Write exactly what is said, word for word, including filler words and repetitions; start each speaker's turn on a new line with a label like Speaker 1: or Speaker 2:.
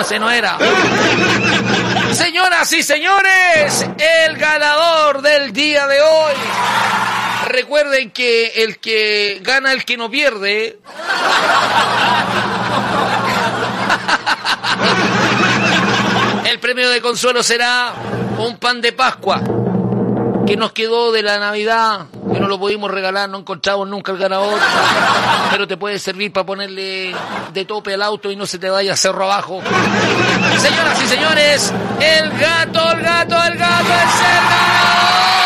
Speaker 1: ese no era. Señoras y señores, el ganador del día de hoy. Recuerden que el que gana el que no pierde. El premio de consuelo será un pan de Pascua que nos quedó de la Navidad, que no lo pudimos regalar, no encontramos nunca el ganador, pero te puede servir para ponerle de tope al auto y no se te vaya cerro abajo. Señoras y señores, el gato, el gato, el gato es el ganador.